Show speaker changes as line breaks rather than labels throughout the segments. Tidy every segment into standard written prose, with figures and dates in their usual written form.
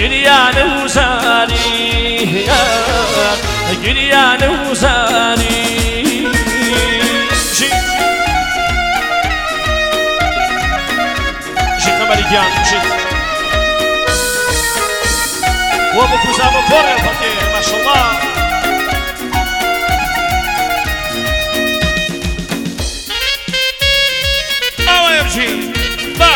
گریان وزانی گریان وزانی قمری جان وابو كوزامو كوري الفقير ما شاء الله أوه يمشي ضح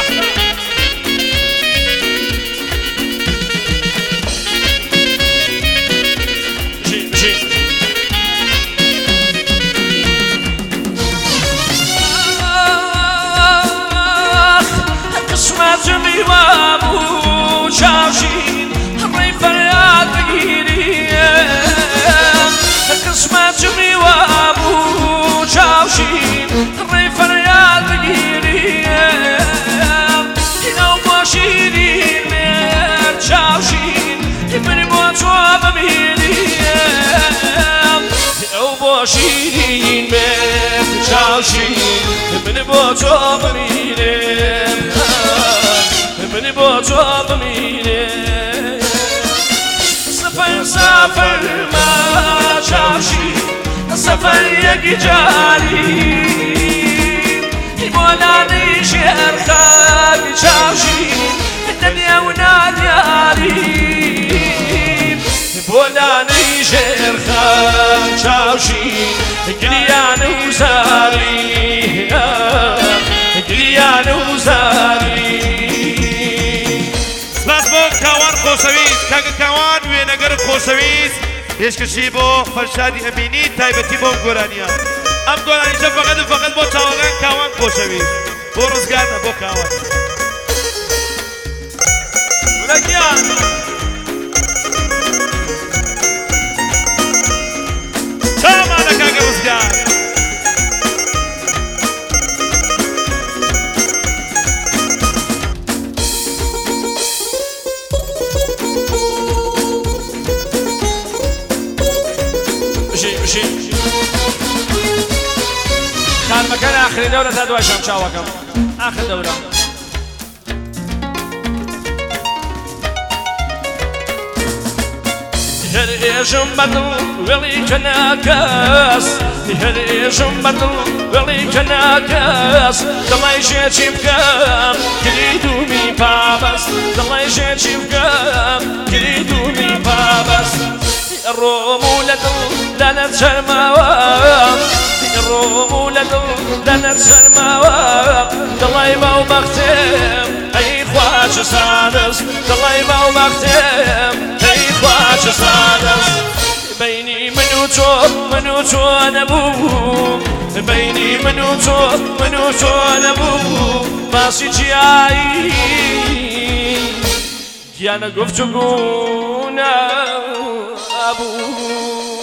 مشي قسمة جمي وابو شاشين همري فرياد بگيري قسمة جمي وابو شاشين همري فرياد بگيري هنا وباشيرين مير شاشين يبني بواتوا بميري هنا وباشيرين مير شاشين يبني بواتوا بميري مني بوتو بميني سفر ما شاشي سفر يجي جاري يبولاني شهر خاك شاشي الدنيا ونادياري يبولاني شهر خاك شاشي قليان وزاري قليان وزاري
كاوان خوشویست کاغ کاوان وێنەگەر خۆشەویست پێشکەشی بۆ فەرشادی ئەمینی تایبەتی بۆ گۆرانیە ئەم گۆرانیشە فەقەت بۆ چاوەکان کاوان خۆشەویست بۆ ڕزگارە بۆ کاوان
ولەگیان
چامانە کاگە ڕزگار
كان مكان آخر دورة تدوى شام شاوكم آخر دورة هريشم بدل ولي كناكاس هريشم بدل ولي كناكاس دلای شيء بكام كريدو مي بابس دلای شيء بكام كريدو مي بابس الروم لنا شرماوام الروم لنا شرماوام دلای ما وبختم اي خواش سادس دلای ما وبختم اي خواش سادس بيني منو تو نبو بيني منو تو نبو ماشي جاي يانا گفتگو ابو